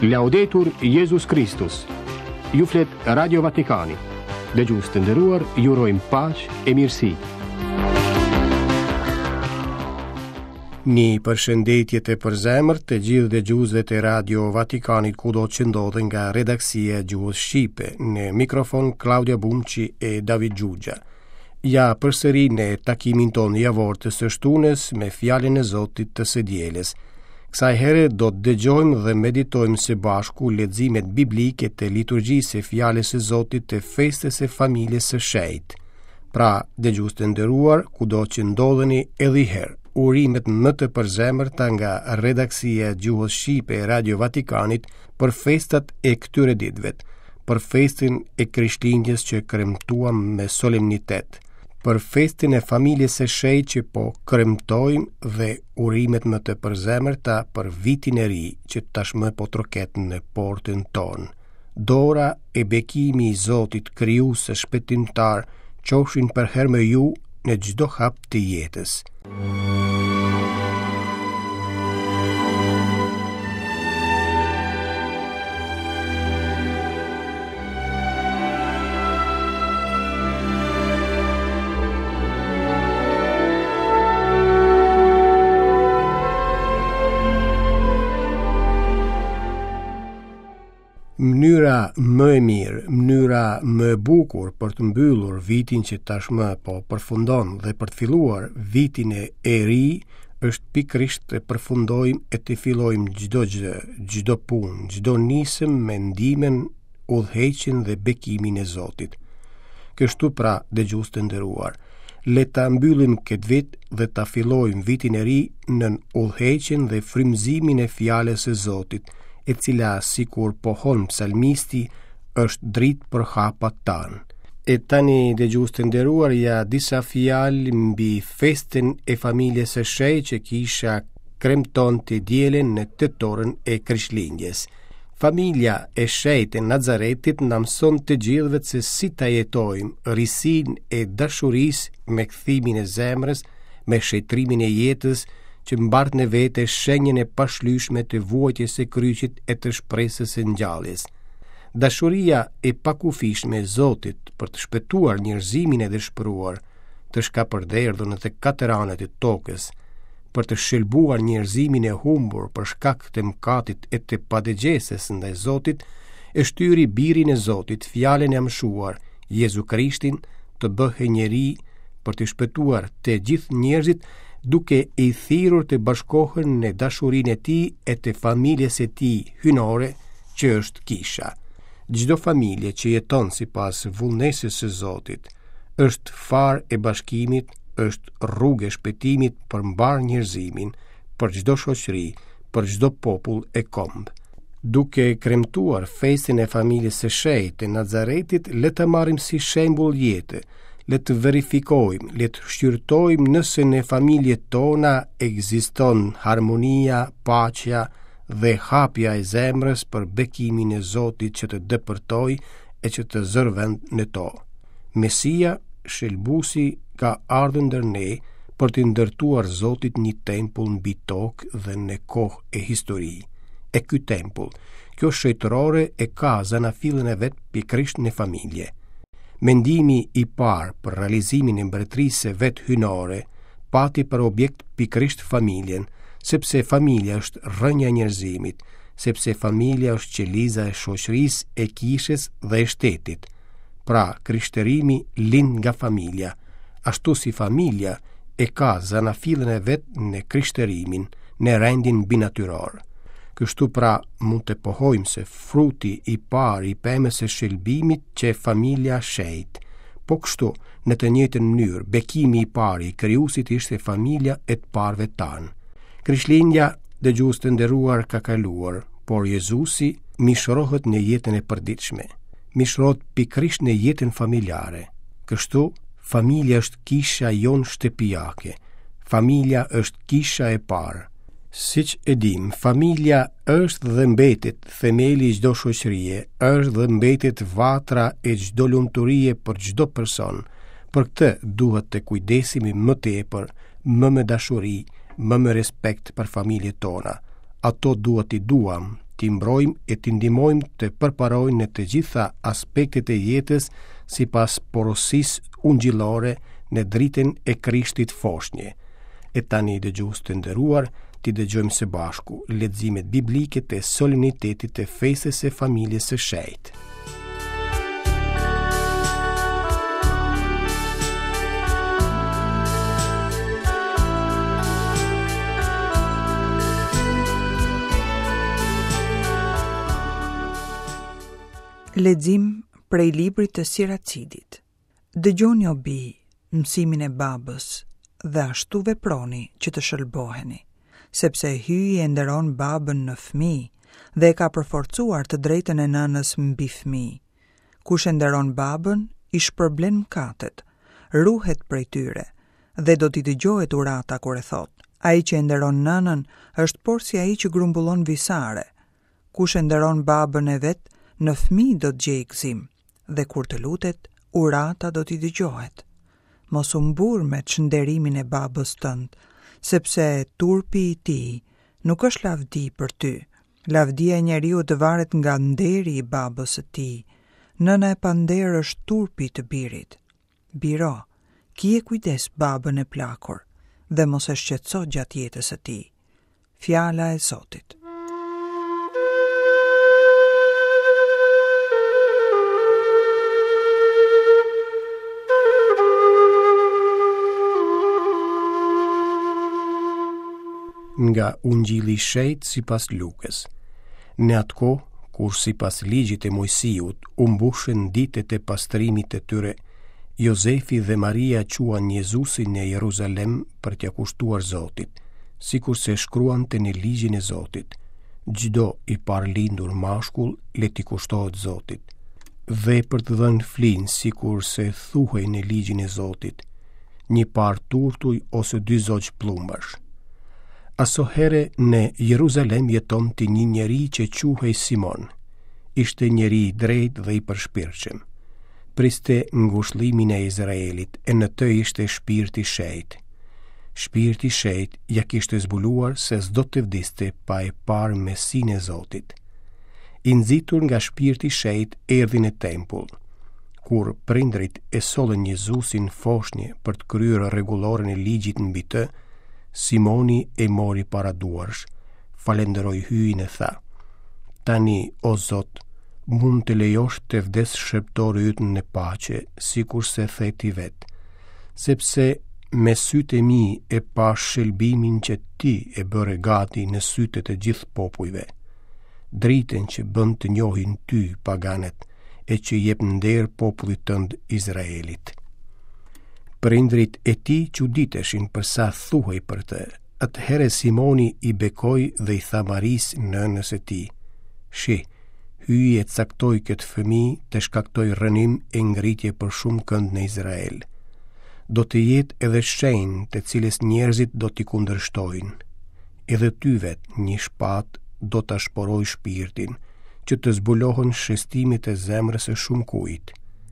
Laudetur Jesus Christus. Ju flet Radio Vatikani. Dëgjues të nderuar, ju urojmë paqë e mirësi. Një përshëndetje të përzemërt të gjithë dëgjuesve të Radio Vatikanit kudo që ndodhen nga redaksia e gjuhës shqipe. Në mikrofon Claudia Bumçi e David Gjugja. Ja përsëri në takimin tonë javor të së shtunës me fjalën e Zotit të së dielës. Kësaj here do të dëgjojmë dhe meditojmë së bashku leximet biblike të liturgjisë së fjalës së Zotit të festës së familjes së shenjtë. Pra, dëgjues të nderuar, kudo që ndodheni edhe herë, urimet më të përzemërta nga redaksia e gjuhës shqipe e Radio Vatikanit për festat e këtyre ditëve, për festin e Krishtlindjes që kremtuam me solemnitet, për festin e familjes së shenjtë që po kremtojmë dhe urimet më të përzemërta për vitin e ri që tashmë po troket në portën tonë. Dora e bekimi i Zotit krijues e shpëtimtar qofshin për herë me ju në çdo hap të jetës. Mënyra më e mirë, mënyra më e bukur për të mbyllur vitin që tashmë po përfundon dhe për të filluar vitin e ri është pikërisht të përfundojmë e të fillojmë çdo gjë, çdo punë, çdo nisëm me ndimen, udhëheqjen dhe bekimin e Zotit. Kështu pra, dëgjues të nderuar, le ta mbyllim këtë vit dhe ta fillojmë vitin e ri në udhëheqjen dhe frymëzimin e fjalës së Zotit, e cila, sikur pohon psalmisti, është dritë për hapat tanë. E tani, dëgjues të nderuar, ja disa fjalë mbi festën e familjes së shenjtë që kisha kremtonte dielën në tetorën e Krishtlindjes. Familja e shenjtë e Nazaretit na mëson të gjithëve se si ta jetojmë risinë e dashurisë me kthimin e zemrës, me shëtrimin e jetës, që mbart në vete shenjën e pashlyeshme të vuajtjes së kryqit e të shpresës së ngjalljes. Dashuria e pakufishme e Zotit për të shpëtuar njerëzimin e dëshpëruar, të shkapërderdhur në të katër anët e tokës, për të shëlbuar njerëzimin e humbur për shkak të mëkatit e të padëgjesës ndaj Zotit, e shtyri birin e Zotit, fjalën e mëshuar, Jezu Krishtin, të bëhej njeri për të shpëtuar të gjithë njerëzit, duke i thirrur të bashkohen në dashurinë e tij e të familjes së tij hyjnore, që është kisha. Çdo familje që jeton sipas vullnesës së Zotit është farë e bashkimit, është rrugë e shpëtimit për mbar njerëzimin, për çdo shoqëri, për çdo popull e kombë. Duke kremtuar festin e familjes së shenjtë të Nazaretit, le të marrim si shembull jetë, le të verifikojmë, le të shqyrtojmë nëse në familjet tona ekziston harmonia, paqja dhe hapja e zemrës për bekimin e Zotit që të dëpërtoj e që të zërë vend në to. Mesia, shëlbuesi, ka ardhur ndër ne për të ndërtuar Zotit një tempull mbi tokë dhe në kohë e histori. E ky tempull, kjo shëjtërore e ka zanafillën e vet pikërisht në familje. Mendimi i parë për realizimin e mbretërisë vet hyjnore pati për objekt pikërisht familjen, sepse familja është rrënja e njerëzimit, sepse familja është qeliza e shoqërisë, e kishës dhe e shtetit. Pra, krishtërimi lind nga familja, ashtu si familja e ka zanafillën e vet në krishtërimin, në rendin binatyror. Kështu pra mund të pohojmë se fruti i parë i pemës së shëlbimit që familja shenjtë. Po kështu, në të njëjtën mënyrë, bekimi i parë i krijuesit ishte familja e të parëve tanë. Krishtlindja, dëgjues të nderuar, ka kaluar, por Jezusi mishrohet në jetën e përditshme. Mishrohet pikërisht në jetën familjare. Kështu, familja është kisha jonë shtëpiake. Familja është kisha e parë. Siç e dim, familja është dhe mbetet themeli i çdo shoqërie, është dhe mbetet vatra e çdo lumturie për çdo person. Për këtë duhet të kujdesemi më tepër, më me dashuri, më me respekt për familjet tona. Ato duhet i duam, t'i mbrojmë e t'i ndihmojmë të përparojnë në të gjitha aspektet e jetës sipas porosisë ungjillore në dritën e Krishtit foshnje. E tani dëgjues të nderuar, ti dëgjojmë së bashku leximet biblike të solenitetit të festës së familjes së shenjtë. Lexim prej librit të Siracidit. Dëgjoni o bij mësimin e babës dhe ashtu veproni që të shëlboheni, sepse hyji e nderon babën në fëmijë dhe e ka përforcuar të drejtën e nënës mbi fëmijë. Kush e nderon babën, i shpërblen mëkatet, ruhet prej tyre dhe do t'i dëgjohet urata kur e thot: ai që e nderon nënën është por si ai që grumbullon visare. Kush e nderon babën e vet, në fëmijë do të gjej gëzim, dhe kur të lutet, urata do t'i dëgjohet. Mos u mbur me çnderimin e babës tënd, sepse turpi i tij nuk është lavdi për ty. Lavdia e njeriu të varet nga nderi i babës së tij. Nëna e pander është turpi të birit. Biro, kije kujdes babën e plakur dhe mos e shqetëso gjatë jetës së tij. Fjala e Zotit. Nga Ungjilli i Shenjtë sipas Lukës. Në atë kohë, kur sipas ligjit të Mojsiut u mbushën ditët e pastrimit të tyre, Jozefi dhe Maria quan Jezusin në Jeruzalem për t'ia kushtuar Zotit, sikur se shkruante në ligjin e Zotit: çdo i parlindur mashkull le t'i kushtohet Zotit, dhe për të dhënë flinë sikur se thuhej në ligjin e Zotit, një par turtuj ose 2 zogj plumbash. Asohere në Jeruzalem jetonte një njeri që quhej Simon. Ishte njeri i drejtë dhe i përshpirtshëm. Priste ngushëllimin e Izraelit e në të ishte shpirti i shenjtë. Shpirti i shenjtë ja kishte zbuluar se s'do të vdiste pa e parë mesinë e Zotit. I nxitur nga shpirti i shenjtë erdhi në tempull. Kur prindrit e sollën Jezusin foshnje për të kryer rregullorën e ligjit mbi të, Simoni e mori para duarsh, falenderoi hyjin e tha: tani, o Zot, mund të lejosh të vdes shërptori yt në paqe, sikur se the ti vet, sepse me sytë e mi e pa shëlbimin që ti e bëre gati në sytë të gjithë popujve, dritën që bën të njohin ty paganet e që jep nder popullit tënd Izraelit. Prindrit e tij çuditeshin për sa thuhej për të. Atëherë Simoni i bekoi dhe i tha Maris, nënës së tij: "Shi, hyji e caktoi këtë fëmijë të shkaktoj rënim e ngritje për shumë kënd në Izrael. Do të jetë edhe shenjë të cilës njerëzit do t'i kundërshtojnë. Edhe ty vet një shpatë do ta shporoj shpirtin, që të zbulohen shestimet e zemrës së shumë kujt."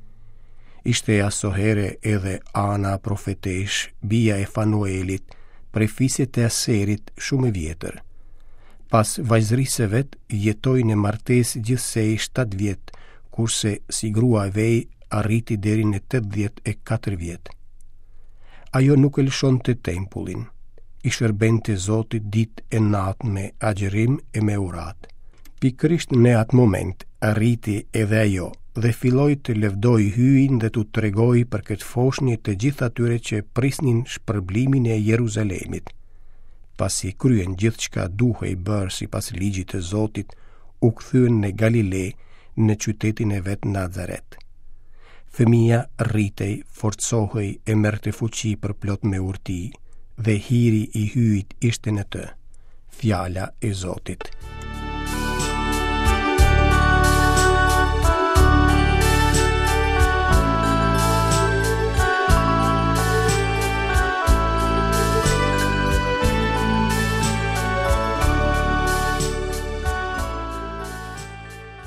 Ishte asohere edhe Ana profetesh, bija e Fanuelit, prej fisit të Aserit shumë e vjetër. Pas vajzërisë së vet, jetoi në martesë gjithsej 7 vjet, kurse si grua e vej arriti deri në 84 vjet. Ajo nuk e lëshonte tempullin, i shërbente Zotit ditë e natë me agjerim e me urat. Pikërisht në atë moment arriti edhe ajo dhe filloi të lëvdoj hyjin dhe t'u tregoi për këtë foshnjë të gjithë atyre që prisnin shpërblimin e Jeruzalemit. Pasi kryen gjithçka duhej bërë sipas ligjit të Zotit, u kthyen në Galile, në qytetin e vet Nazaret. Fëmia rritej, forcohej e merrte fuqi për plot me urti, dhe hiri i hyjit ishte në të. Fjala e Zotit. E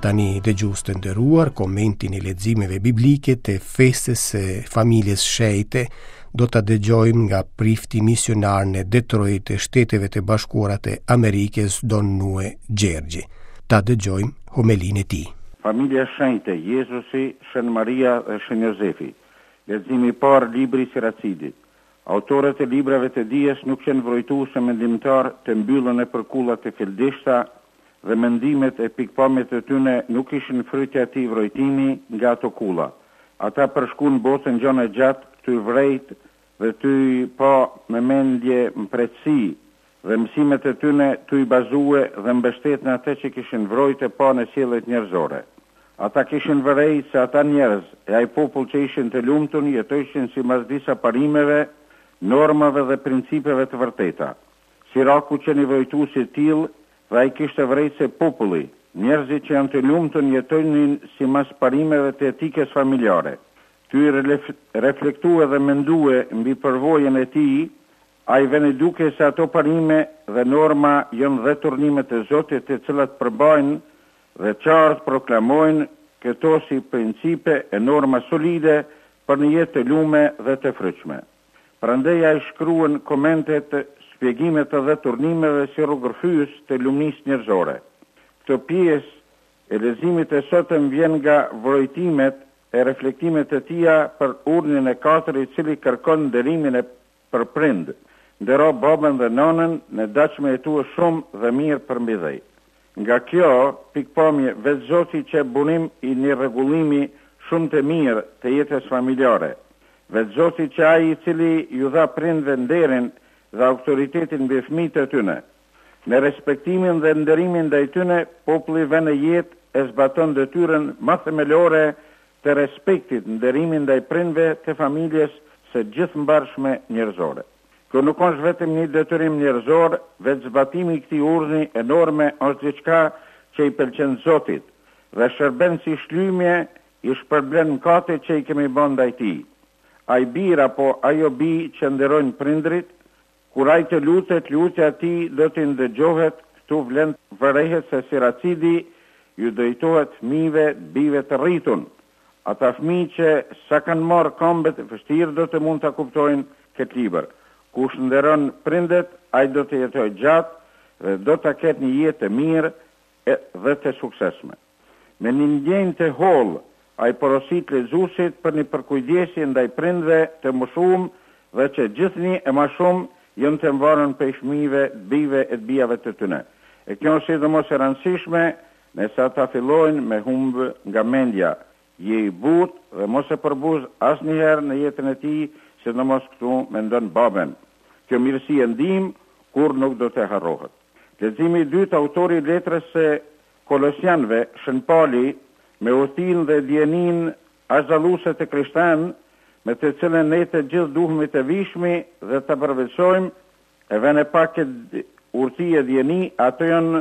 tani dëgjues të nderuar, komentin e leximeve biblike të festës së familjes shejte do ta dëgjojmë nga prifti misionar në Detroit të Shteteve të Bashkuara të Amerikës, Don Nue Gjergji. Ta dëgjojmë homelinë e tij. Familja shenjte, Jezusi, Shën Maria dhe Shën Jozefi. Leximi i parë, libri i Siracidit. Autorët e librave të dijes nuk qenë vrojtuar se mendimtar të mbyllën e përkullat të fildishta dhe mendimet e pikpamjet e tyne nuk ishin frytja e atij vrojtimi nga ato kulla. Ata përshkuan botën gjona gjatë, ty vrejt dhe ty pa me mendje mpretësi dhe mësimet e tyne ty bazue dhe mbështetën atë që kishin vrojtë pa në sjelljet njerëzore. Ata kishin vërejt se ata njerëz e ai popull që ishin të lumtur jetojshin sipas disa parimeve, normave dhe principeve të vërteta. Siraku që nevojtuesi i tillë dhe ai kishte vërejt se populli, njerëzit që janë të lumtur jetojnë sipas parimeve të etikës familjare. Ty reflektue dhe mendue mbi përvojën e tij, ai vënë duke se ato parime dhe norma janë dhe turnimet e Zotit të cilat përbajnë dhe qartë proklamojnë këto si principe e norma solide për një jetë të lume dhe të fryqme. Prandaj ai shkruan komentet, shpjegimet dhe turnimeve si rrugërfyes të lumnisë njerëzore. Këtë pjesë e leximit të sotëm vjen nga vrojtimet e reflektimet e tija për urdhnin e 4 i cili kërkon nderimin e përprind, ndero babën dhe nonën në dashme e tua shumë dhe mirë për mbi dhej. Nga kjo, pikpamje, vetë Zoti që bunim i një rregullimi shumë të mirë të jetës familjare. Vetë Zoti që ai i cili ju dha prindve nderin dhe autoritetin mbi fëmijët e tyre. Me respektimin dhe nderimin ndaj tyre, populli vënë jetë e zbaton detyrën më themelore të respektit, nderimin ndaj prindve të familjes së gjithëmbarshme njerëzore. Kjo nuk është vetëm një detyrim njerëzor, vetë zbatimi i këtij urdhni enorme është diçka që i pëlqen Zotit dhe shërben si shlyerje i shpërblen mëkatet që i kemi bën ndaj tij. Ai bir apo ajo bi që nderojnë prindrit, kur ai të lutet, lutja ati do të ndëgjohet, këtu vlen vërehet se Siracidi ju dojtohet fëmijëve, bive të rritun. Ata fëmijë që sa kanë marrë këmbët e vështirë do të mund të kuptojnë këtë libër. Kush nderon prindet, ai do të jetojë gjatë dhe do të ketë një jetë të mirë dhe të suksesshme. Me një ndjenjë të hollë, ai porosit lexuesit për një përkujdesje ndaj prindve të moshuar dhe që gjithnjë e më shumë janë të mbarën për fëmijëve, bive e bijave të tyre. E kjo është sidomos e rëndësishme nëse ata fillojnë me humbë nga mendja. Je i butë dhe mos e përbuz asnjëherë në jetën e tij, sidomos këtu mendon babën. Kjo mirësi e ndihmë kur nuk do të harrohet. Leximi i dytë, autori i letrës së Kolosianëve, Shën Pali, me udhëtimin dhe dijenin azalluese të krishterë, me të cilën ne të gjithë duhemi të vishmi dhe të përveçojmë, e vënë pak këtë urti e djeni, ato janë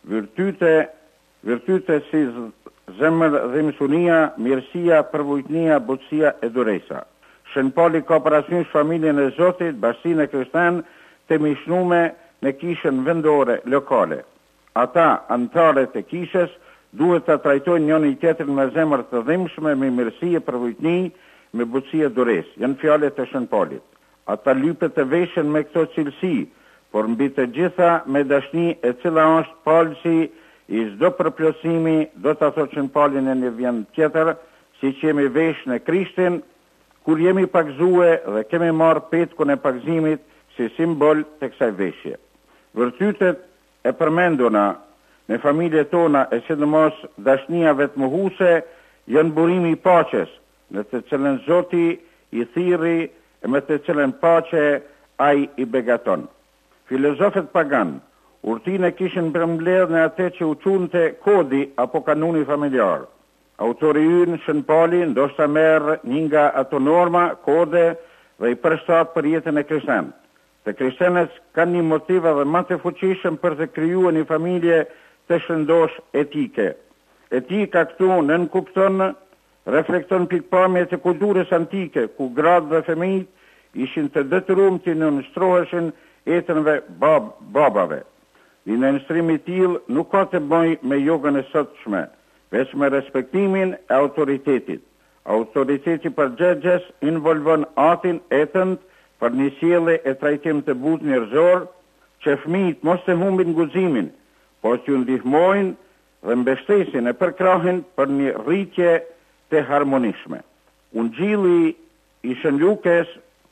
virtyte si zemër dhe mësunia, mirësia, përvojtnia, butësia e duresa. Shën Pali ka parasysh familjen e Zotit, bashkinë e krishterë të mishnume në kishën vendore lokale. Ata, antarët e kishës, duhet të trajtojnë njëri tjetrin me zemër të dhimbshme, me mirësi e përvojtni, me butësi e duresë. Janë fjalët e Shën Palit. Ata lypet të veshen me këto cilësi, por mbi të gjitha me dashni e cila është palësi i çdo përplotësimi, do të thotë Shën Pali në një vend tjetër, siç jemi vesh në Krishtin, kur jemi pagëzuar dhe kemi marrë petkun e pagëzimit si simbol të kësaj veshje. Vërtytet e përmendura në familjet tona e sidomos dashnia vetmohuese janë burimi i paqes, në të cilën Zoti i thirrri e me të cilën paqe ai i begaton. Filozofët pagan urtinë kishin përmbledhur në atë që u quante kodi apo kanuni familjar. Autori ynë Shën Pali ndoshta merr një nga ato norma, kode dhe i përshtat për jetën e krishterë. Të krishterët kanë një motiv edhe më të fuqishëm për të krijuar një familje të shëndosh etike. Etika këtu nën kupton, reflekton pikpamjet e kulturës antike, ku gratë dhe fëmijët ishin të detyruar të nënshtroheshin etënve babave. Një nënështrim i tillë nuk ka të bëjë me jogën e sotshme. veç me respektimin e autoritetit. Autoriteti përgjegjes involvon atin etënd për një sjellje e trajtim të butë njerëzor, që fëmijët mos të humbin guximin, por t'ju ndihmojnë dhe mbështesin e përkrahin për një rritje të harmonishme. Ungjilli i Shën Lukës,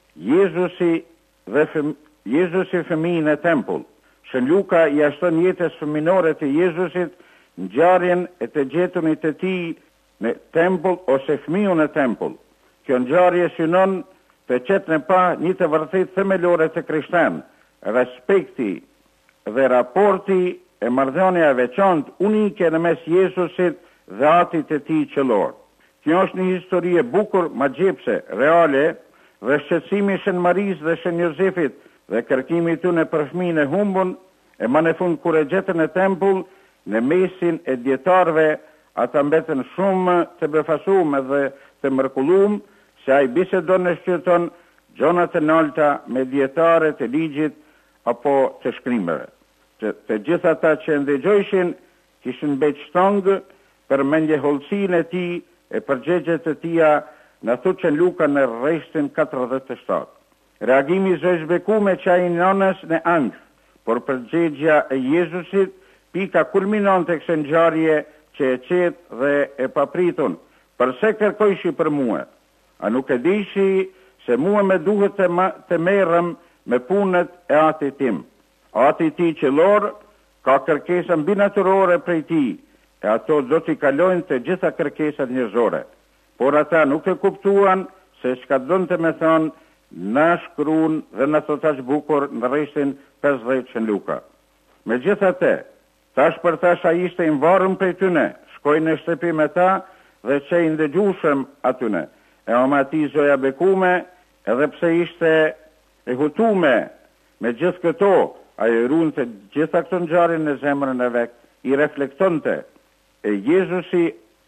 Jezusi fëmijën e tempull. Shën Luka i ashton jetës fëminore të Jezusit ngjarjen e të gjetunit të tij në tempull ose fëmijën e tempull. Kjo ngjarje synon të qetë në pa një të vërtet themelore të krishterë, respekti dhe raporti e marrëdhënia e veçantë unike në mes Jezusit dhe atit të tij qellor. Kjo është një histori e bukur, magjepse, reale, dhe shqetësimi i Shën Marisë dhe Shën Jozefit dhe kërkimi i tyre për fëmijën e humbun, e më në fund kur e gjetën në tempull, në mesin e dietarëve, ata mbetën shumë të befasuar dhe të mrekulluar se ai bisedon në shqyrton gjonat e nalta me dietarët e ligjit apo të shkrimeve. Të gjithë ata që ndëgjojshin kishin mbet shtongë për mendjehollësinë e tij e përgjigjet e tija, në thutë që Luka në rreshtin 47. Reagimi i zojës bekume që ai nënës në angth, por përgjigja e Jezusit pika kulminante kësaj ngjarje që e qetë dhe e papritun. Përse kërkojshi për mua? A nuk e dishi se mua me duhet të merrem me punët e atit tim. Ati ti qellor ka kërkesa mbi natyrore prej tij, e ato do t'i kalojnë të gjitha kërkesat njerëzore. Por ata nuk e kuptuan se çka donte me thonë na shkruan dhe na thot aq bukur në rreshtin 50 Shën Luka. Megjithatë, tash për tash ai ishte i varur prej tyne, shkoi në shtëpi me ta dhe që i ndëgjushëm atyne. E omati zoja bekume, edhe pse ishte e hutume me gjithë këto, a i runë të gjitha këto ngjarje në zemrën e vet, i reflektonte, e Jezusi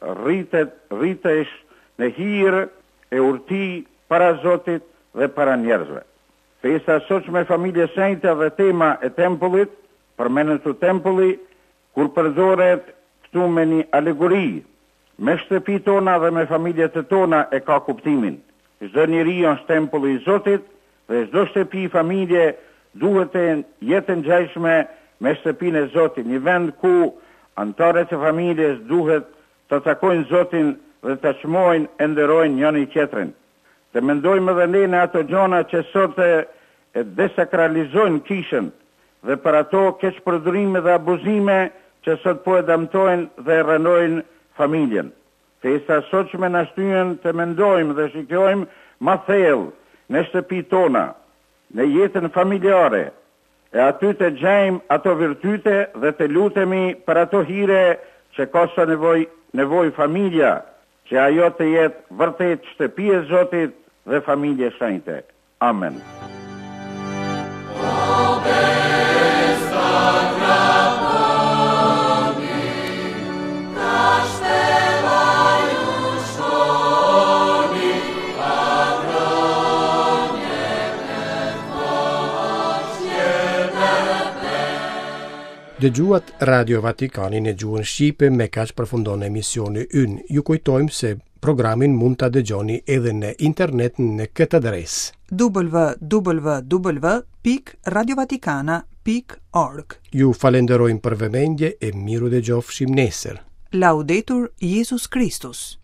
rritesh në hir e urti para Zotit dhe para njerëzve. Festa sot me familje shenjte dhe tema e tempullit, përmendet të tempulli, kur përdoret këtu me një alegori, me shtëpi tona dhe me familjet të tona e ka kuptimin. Çdo njeri është tempulli i Zotit dhe çdo shtëpi familje duhet të jetë ngjashme me shtëpinë e Zotit, një vend ku anëtarët e familjes duhet të takojnë Zotin dhe të çmojnë e nderojnë njëri tjetrin. Të mendojmë edhe ne në ato gjona që sot e desakralizojnë kishën dhe për ato keqpërdorime dhe abuzime që sot po e dëmtojnë dhe rënojnë familjen. Festa sotshme na shtyen të mendojmë dhe shikojmë më thellë në shtëpitë tona, në jetën familjare, e aty të gjejmë ato virtyte dhe të lutemi për ato hire që ka sa nevoj familja, që ajo të jetë vërtet shtëpi e Zotit dhe familje shenjte. Amen. Dëgjuat Radio Vatikanin e gjuhën Shqipe me kaq përfundon emisioni ynë. Ju kujtojmë se programin mund ta dëgjoni edhe në internet në këtë adresë www.radiovaticana.org. Ju falenderojmë për vëmendje e miru dëgjofshim nesër. Laudetur Jesus Christus.